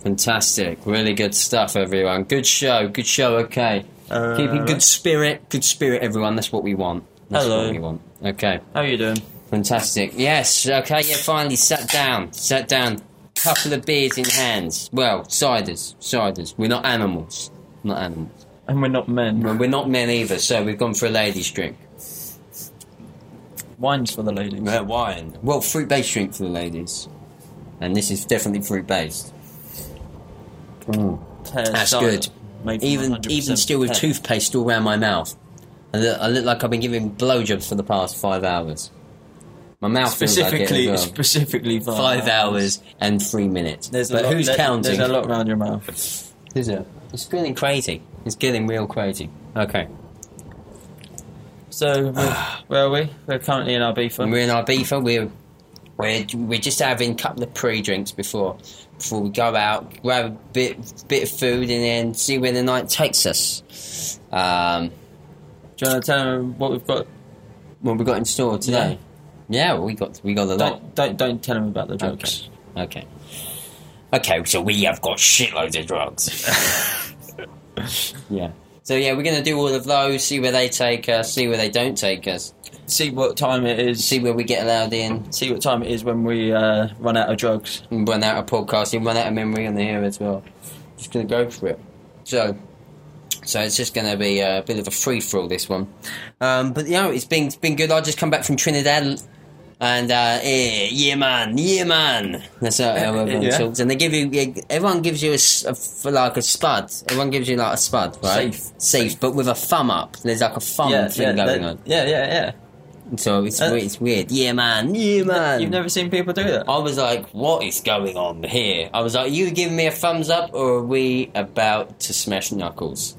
Fantastic. Really good stuff, everyone. Good show, okay. Keeping good spirit, everyone. That's what we want. Hello. What we want. Okay. How are you doing? Fantastic. Yes, okay, yeah, finally sat down. Couple of beers in hands. Well, ciders. We're not animals. And we're not men. Well, we're not men either, so we've gone for a ladies' drink. Wine's for the ladies. Wine. Well, fruit-based drink for the ladies. And this is definitely fruit-based. That's good. Even still with toothpaste all around my mouth. I look like I've been giving blowjobs for the past 5 hours. My mouth specifically 5 hours and 3 minutes. Who's counting? There's a lot around your mouth. Is there? It's getting crazy. It's getting real crazy. Okay. So where are we? We're currently in Ibiza. We're in Ibiza. We're just having a couple of pre-drinks before we go out, grab a bit of food, and then see where the night takes us. Do you want to tell them what we've got? What we got in store today? Yeah, we got a lot. Don't tell them about the drugs. Okay. So we have got shitloads of drugs. Yeah. So yeah, we're gonna do all of those. See where they take us. See where they don't take us. See what time it is. See where we get allowed in. See what time it is when we run out of drugs. And run out of podcasting. Run out of memory on the here as well. Just gonna go for it. So it's just going to be a bit of a free-for-all, this one. But, it's been good. I just come back from Trinidad, and, yeah, man. That's how everyone talks. And they give you, everyone gives you a spud. Everyone gives you, like, a spud, right? Safe, but with a thumb up. There's, like, a thumb thing going on. Yeah. So it's weird. Yeah, man. You've never seen people do that? I was like, what is going on here? I was like, are you giving me a thumbs up, or are we about to smash knuckles?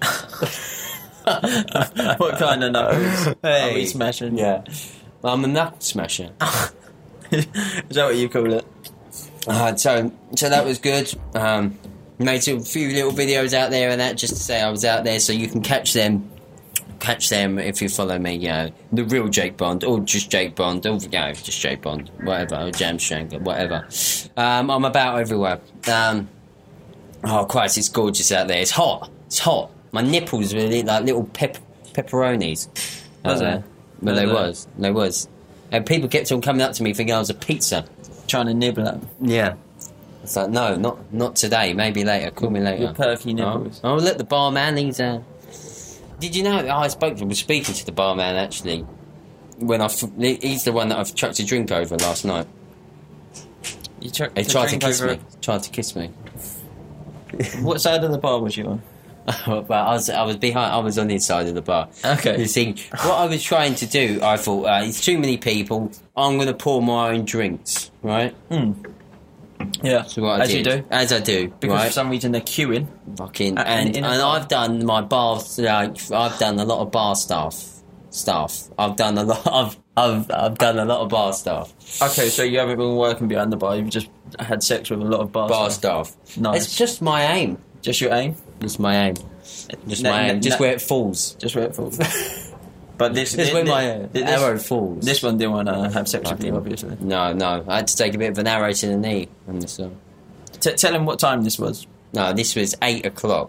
What kind of knuckles are we smashing? Yeah, I'm a knuckle smasher. Is that what you call it? So that was good. Made a few little videos out there and that, just to say I was out there, so you can catch them if you follow me. The real Jake Bond, or just Jake Bond, or just Jake Bond, whatever, or Jam Strangler, whatever. I'm about everywhere. Oh Christ, it's gorgeous out there. It's hot. My nipples were like little pepperonis. Well, they was. And people kept on coming up to me thinking I was a pizza. Trying to nibble at them. Yeah. It's like, no, not today. Maybe later. Call me later. Your perky nipples. Oh, look, the barman, he's... Did you know... I was speaking to the barman, actually. He's the one that I've chucked a drink over last night. He tried to kiss me. What side of the bar was you on? Well, I was behind. I was on the inside of the bar. Okay. You see, what I was trying to do, I thought, it's too many people. I'm going to pour my own drinks, right? Yeah. So what I did, as I do, because right? for some reason they're queuing. Fucking and I've done my bar. I've done a lot of bar stuff. I've done a lot. I've done a lot of bar stuff. Okay, so you haven't been working behind the bar. You've just had sex with a lot of bar stuff. Nice. It's just my aim. Just your aim. Just my aim. Just where it falls. Just where it falls. But this where my arrow falls. This one didn't want to have sex with you, obviously. No. I had to take a bit of an arrow to the knee on this one. Tell him what time this was. No, this was 8 o'clock.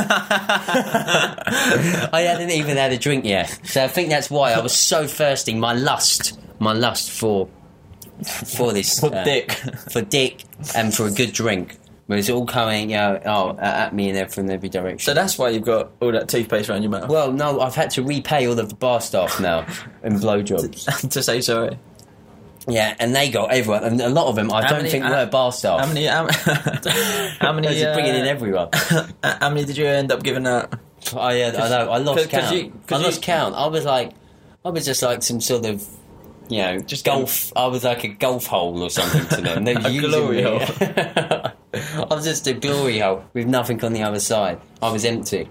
I hadn't even had a drink yet. So I think that's why I was so thirsty. My lust for this. For dick. For dick and for a good drink. But it's all coming at me and from every direction. So that's why you've got all that toothpaste around your mouth? Well, no, I've had to repay all of the bar staff now in blowjobs. To say sorry. Yeah, and they got everyone, and a lot of them I don't think were bar staff. How many bringing in everyone. How many did you end up giving out? Oh yeah, I know. I lost count. I lost count. I was just like some sort of, just golf. I was like a golf hole or something to them. They were a glory hole. I was just a glory hole with nothing on the other side. I was empty.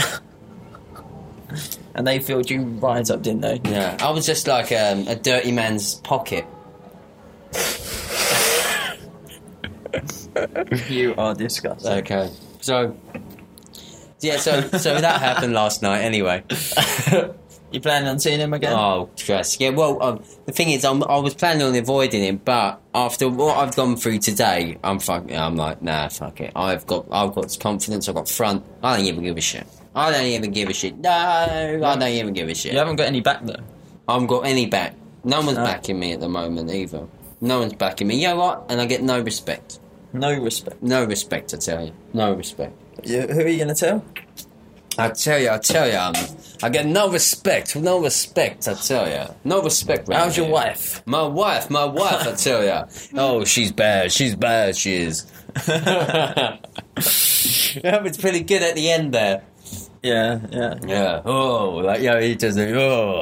And they filled you right up, didn't they? Yeah, I was just like a dirty man's pocket. You are disgusting. Okay, so that happened last night. Anyway, You planning on seeing him again? Oh, trust. Yeah, well, the thing is, I was planning on avoiding him, but after what I've gone through today, I'm like, nah, fuck it. I've got confidence. I've got front. I don't even give a shit. No, I don't even give a shit. You haven't got any back though. I haven't got any back. No one's backing me at the moment either. No one's backing me. You know what? And I get no respect. No respect. No respect, I tell you. No respect. Who are you going to tell? I tell you, I get no respect, I tell you. No respect, right? How's your wife? My wife, I tell you. Oh, she's bad, she is. That was pretty good at the end there. Yeah. Yeah, oh, like, yeah, he does it,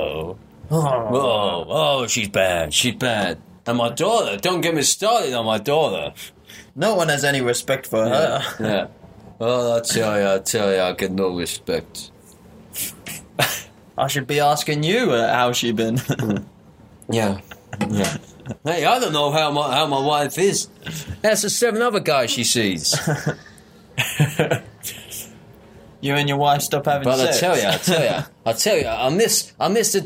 oh, she's bad. And my daughter, don't get me started on my daughter. No one has any respect for her. Yeah. Oh, I tell you, I get no respect. I should be asking you how's she been. Yeah. Hey, I don't know how my wife is. That's the 7 other guys she sees. You and your wife stop having sex. But I tell you, I miss the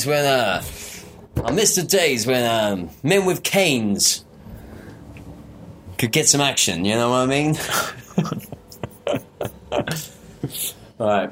days when men with canes could get some action. You know what I mean? Right.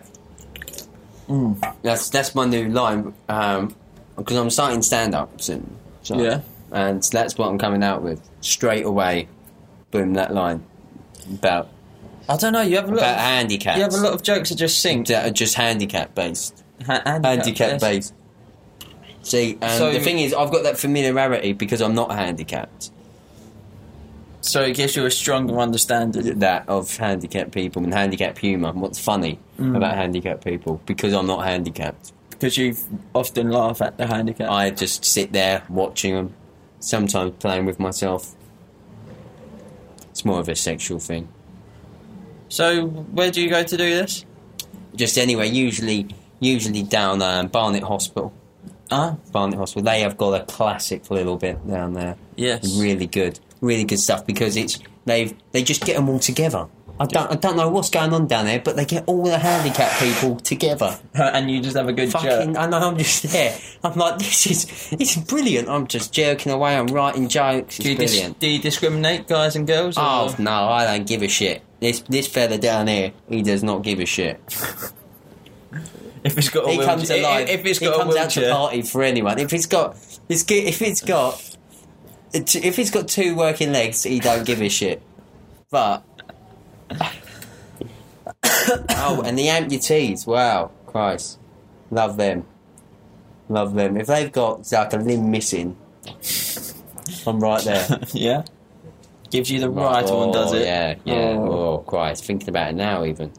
That's my new line. Because I'm starting stand up soon. So, Yeah. And that's what I'm coming out with straight away. Boom, that line about I don't know. You have a lot about of handicaps. You have a lot of jokes that just sink. that are just handicap based. Handicap Handicap based. See, and So- the thing is, I've got that familiarity because I'm not handicapped. So it gives you a stronger understanding. That of handicapped people and handicapped humour. And what's funny about handicapped people? Because I'm not handicapped. Because you often laugh at the handicap. I just sit there watching them, sometimes playing with myself. It's more of a sexual thing. So where do you go to do this? Just anyway, usually down Barnet Hospital. Barnet Hospital. They have got a classic little bit down there. Yes. Really good stuff because they just get them all together. I don't know what's going on down there, but they get all the handicapped people together. And you just have a good joke. I know, I'm just there. I'm like, this is brilliant. I'm just joking away. I'm writing jokes. It's brilliant. Do you discriminate guys and girls? Or? Oh no, I don't give a shit. This fella down here, he does not give a shit. If it's got a He wheelchair, comes alive. If it's he got a comes out to wheelchair, party for anyone. If it's got 2 working legs, he don't give a shit. But oh, and the amputees, wow, Christ, love them. If they've got like a limb missing, I'm right there. yeah, gives you the right one, does it? Yeah. Oh, Christ, thinking about it now even.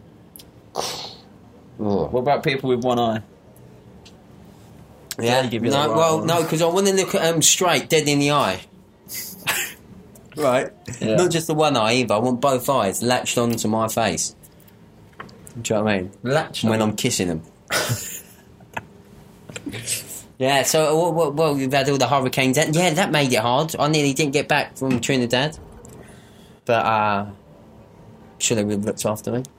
Oh. What about people with one eye? Yeah, They give you the right one. no, because I want to look at them straight, dead in the eye. Right? Yeah. Not just the one eye either, I want both eyes latched onto my face. Do you know what I mean? Latched When on. I'm kissing them. Yeah, so, well, you've had all the hurricanes. Yeah, that made it hard. I nearly didn't get back from Trinidad. But, should have really looked after me.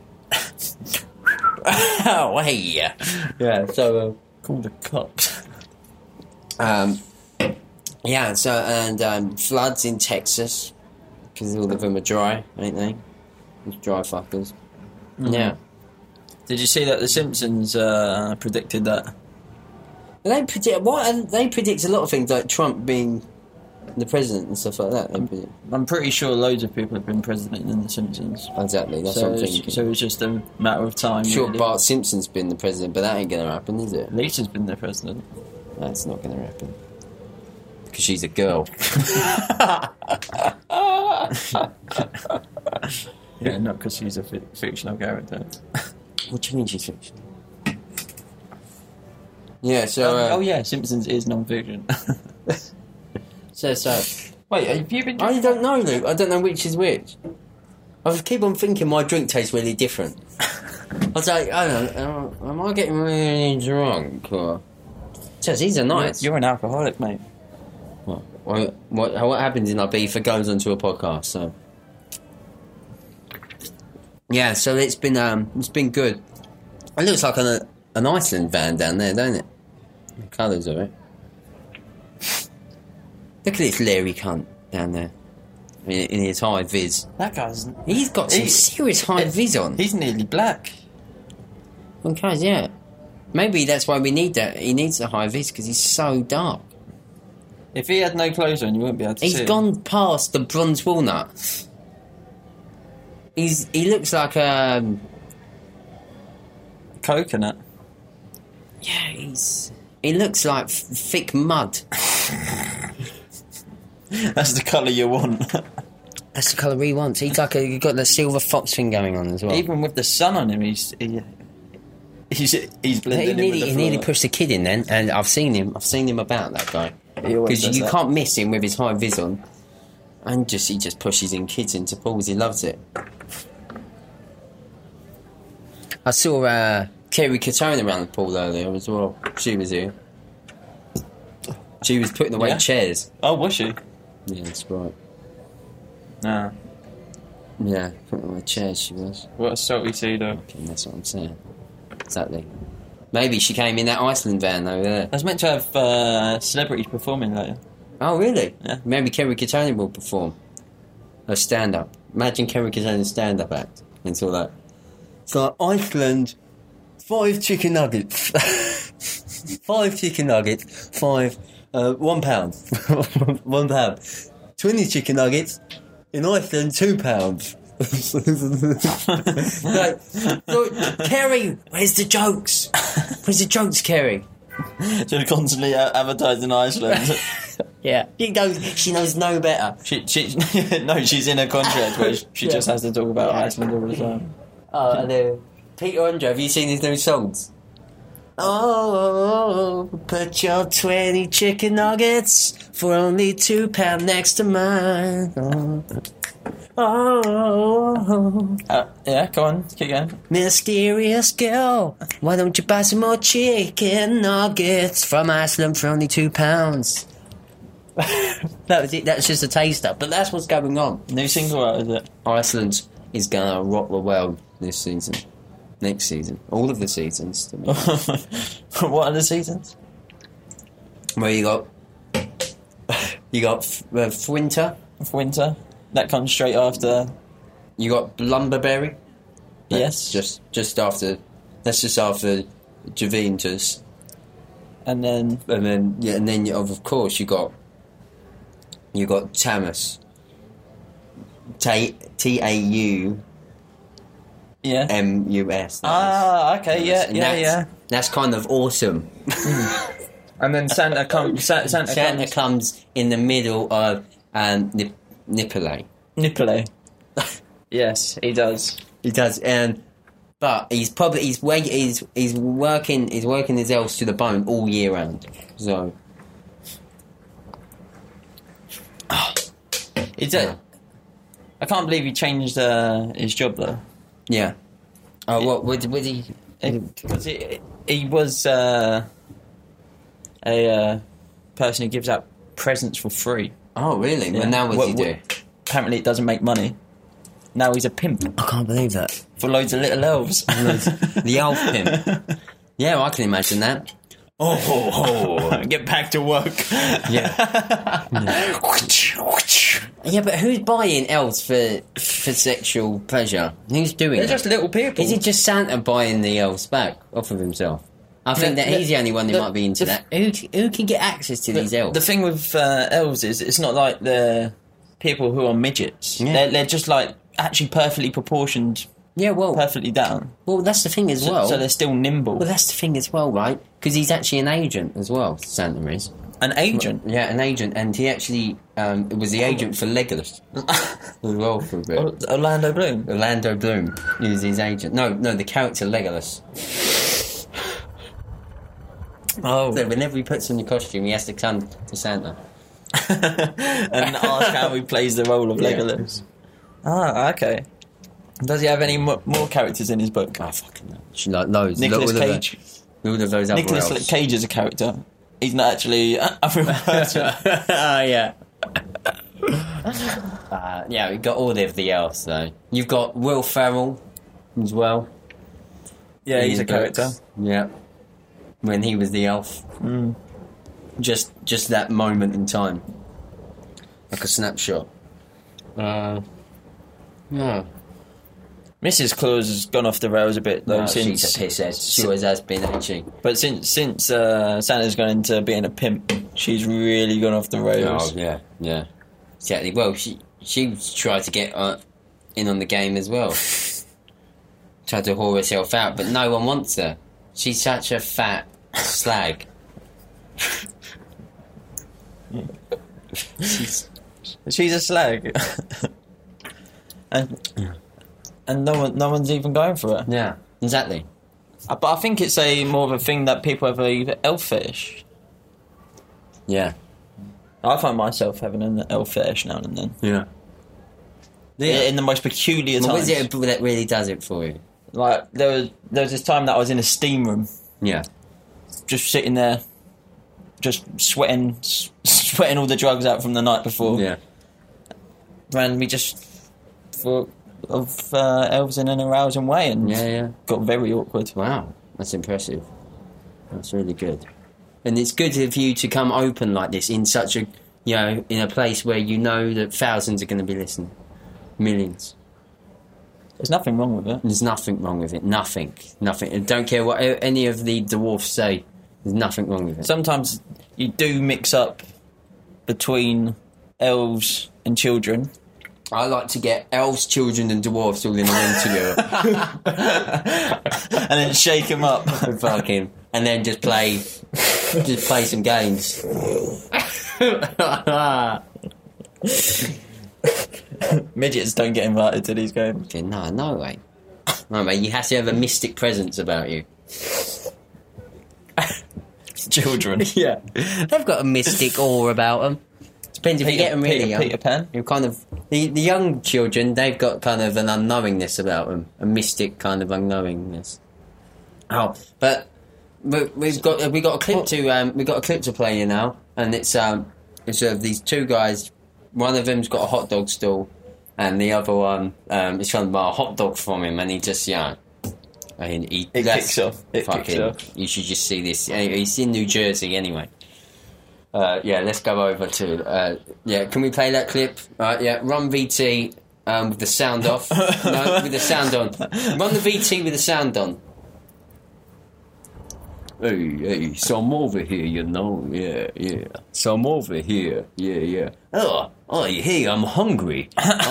Oh, hey. Yeah, so, Called a cops. yeah, so, and floods in Texas, because all of them are dry, ain't they? Those dry fuckers. Yeah. Did you see that The Simpsons predicted that? They predict a lot of things, like Trump being the president and stuff like that. They predict. I'm pretty sure loads of people have been president in The Simpsons. Exactly, that's So what I'm it's, thinking. so it's just a matter of time. Sure, really. Bart Simpson's been the president, but that ain't going to happen, is it? Lisa's been the president. That's not going to happen. Because she's a girl. Yeah, not because she's a fictional character. What do you mean she's fictional? Yeah, so... oh yeah, Simpsons is non-fiction. So... Wait, have you been? I don't know, Luke. I don't know which is which. I keep on thinking my drink tastes really different. I was like, I don't know, am I getting really drunk? Or... Says these are nice. You're an alcoholic, mate. What happens in our beef goes onto a podcast, so... Yeah, so it's been good. It looks like an Iceland van down there, don't it? The colours of it. Look at this Larry cunt down there in his high vis. That guy's... He's got some serious high vis on. He's nearly black. Okay, yeah. Maybe that's why we need that. He needs the high vis because he's so dark. If he had no clothes on, you wouldn't be able to see He's him. gone past the bronze walnut. He looks like a... Coconut. Yeah, he looks like thick mud. That's the colour you want. That's the colour he wants. He's got the silver fox thing going on as well. Even with the sun on him, he's blending in with the He nearly pushed the kid in then, and I've seen him about that guy. Because you can't miss him with his high vis on. And he just pushes in kids into pools. He loves it. I saw Kerry Katona around the pool earlier as well. She was here. She was putting away chairs. Oh, was she? Yeah, that's right. Nah. Yeah, putting away chairs she was. What a salty sea, though. Okay, that's what I'm saying. Exactly. Maybe she came in that Iceland van over there. I was meant to have celebrities performing later. Oh, really? Yeah. Maybe Kerry Katona will perform. A stand-up. Imagine Kerry Katona's stand-up act. It's all that. So, Iceland, 5 chicken nuggets. 5 chicken nuggets, 1 pound. £1. 20 chicken nuggets, in Iceland, £2. Look, Kerry, where's the jokes? Where's the jokes, Kerry? Just constantly advertising Iceland. Yeah, she knows no better. She's in a contract where she just has to talk about Iceland all the time. Oh, and Peter Andre, have you seen his new songs? Oh, put your 20 chicken nuggets for only £2 next to mine. Oh. Yeah, go on, keep going. Mysterious girl, why don't you buy some more chicken nuggets from Iceland for only £2? That was it, that's just a taster, but that's what's going on. New single out, is it? Iceland is gonna rock the world this season. Next season. All of the seasons. To me. What are the seasons? Well, you got winter. Winter. That comes straight after. You got Lumberberry. Yes. Just after. That's just after Juventus. And then of course you got Tamus. TAU. Yeah. MUS. Okay, yeah. That's kind of awesome. And then Santa comes in the middle of Nipolay. Nipolay. Yes, he does. He does, but he's working his elves to the bone all year round. So, I can't believe he changed his job though. Yeah. Oh, what did he? He was a person who gives out presents for free. Oh, really? Yeah. Well, now what does he do? Apparently, it doesn't make money. Now he's a pimp I can't believe that. for loads of little elves. The elf pimp. Yeah, I can imagine that. Get back to work. Yeah. Yeah, but who's buying elves for sexual pleasure? Who's doing They're that? just little people. Is it just Santa buying the elves back off of himself? I think that he's the only one who might be into that. Who can get access to these elves? The thing with elves is it's not like they're people who are midgets. Yeah. They're just like actually perfectly proportioned, Yeah, perfectly down. well, that's the thing as well. So they're still nimble. Well, that's the thing as well, right? Because he's actually an agent as well, Santa is. An agent? Yeah, an agent, and he actually was the agent for Legolas as well for a bit. Orlando Bloom? Orlando Bloom is his agent. No, the character Legolas. Oh. So whenever he puts on your costume, he has to come to Santa. And ask how he plays the role of Legolas. Ah, okay. Does he have any more characters in his book? Oh, fucking no. Like loads. Nicolas Cage. All of those other Nicolas elves. Cage is a character. He's not actually a real person. Oh, yeah. Yeah, we've got all of the elves, though. You've got Will Ferrell as well. Yeah, he's a Books. character. Yeah. when he was the elf. Just that moment in time, like a snapshot. Yeah. Mrs. Claus has gone off the rails a bit though. No, since she's a pisshead. She always has been, hasn't she? But since Santa's gone into being a pimp, she's really gone off the rails. Oh yeah. Exactly. Well, she tried to get in on the game as well. Tried to whore herself out, but no one wants her. She's such a fat slag. She's a slag, and no one's even going for her. Yeah, exactly. But I think it's more of a thing that people have a elf fetish. Yeah. I find myself having an elf fetish now and then. Yeah. In the most peculiar times. What is it that really does it for you? Like there was this time that I was in a steam room. Yeah. Just sitting there, just sweating all the drugs out from the night before. Yeah. Randomly just thought of elves in an arousing way and got very awkward. Wow, that's impressive. That's really good. And it's good of you to come open like this in such a, in a place where you know that thousands are going to be listening. Millions. There's nothing wrong with it. There's nothing wrong with it. Nothing. And don't care what any of the dwarfs say. There's nothing wrong with it. Sometimes you do mix up between elves and children. I like to get elves, children and dwarfs all in a room together. And then shake them up. Fucking. And then just play some games. Midgets don't get invited to these games. No way. No, mate, you have to have a mystic presence about you. Children. Yeah. They've got a mystic aura about them. Depends if you get them really young. Peter Pan. You're kind of... The young children, they've got kind of an unknowingness about them. A mystic kind of unknowingness. Oh, but we've got a clip to play you now, and it's of these two guys. One of them's got a hot dog stall, and the other one is trying to buy a hot dog from him, and he just It kicks off. You should just see this. He's in New Jersey anyway. Let's go over to... can we play that clip? Run VT with the sound off. No, with the sound on. Run the VT with the sound on. Hey, so I'm over here, Yeah. So I'm over here, yeah. Oh, hey, I'm hungry.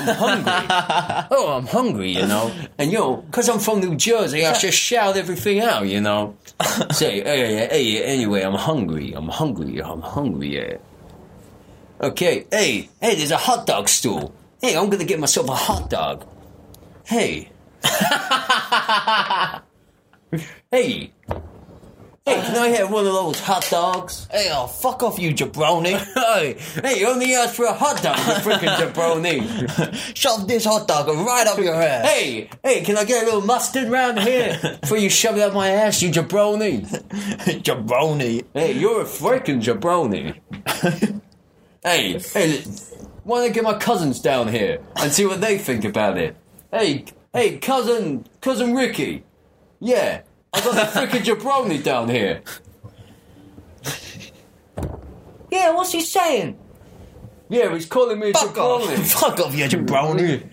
I'm hungry, And, because I'm from New Jersey, I just shout everything out, Say, hey, anyway, I'm hungry, yeah. Okay, hey, there's a hot dog stool. Hey, I'm gonna get myself a hot dog. Hey. Hey, can I have one of those hot dogs? Hey, fuck off, you jabroni. Hey, you only asked for a hot dog, you freaking jabroni. Shove this hot dog right up your ass. Hey, can I get a little mustard round here before you shove it up my ass, you jabroni? Jabroni. Hey, you're a freaking jabroni. Hey, why don't I get my cousins down here and see what they think about it? Hey, cousin Ricky. Yeah. I got the freaking jabroni down here. Yeah, what's he saying? Yeah, he's calling me a jabroni. Fuck off, you jabroni.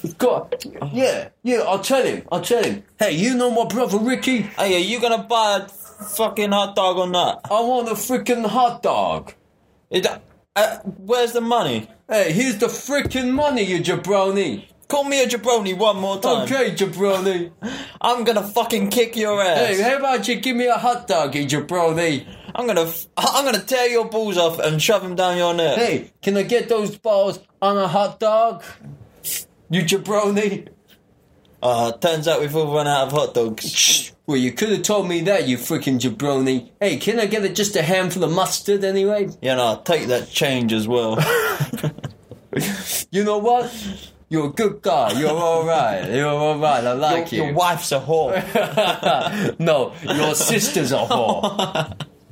I'll tell him. Hey, you know my brother Ricky? Hey, are you gonna buy a fucking hot dog or not? I want a freaking hot dog. Where's the money? Hey, here's the freaking money, you jabroni. Call me a jabroni one more time. Okay, jabroni. I'm gonna fucking kick your ass. Hey, how about you give me a hot dog, you jabroni? I'm gonna tear your balls off and shove them down your neck. Hey, can I get those balls on a hot dog? You jabroni. Turns out we've all run out of hot dogs. Well, you could have told me that, you freaking jabroni. Hey, can I get just a handful of mustard anyway? Yeah, no, I'll take that change as well. You know what? You're a good guy. You're all right. I like you. Your wife's a whore. No, your sister's a whore.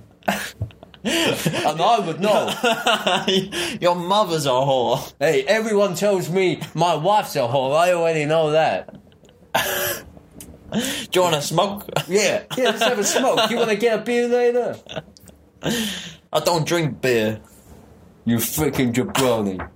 And I would know. Your mother's a whore. Hey, everyone tells me my wife's a whore. I already know that. Do you want to smoke? Yeah, let's have a smoke. You want to get a beer later? I don't drink beer. You freaking jabroni.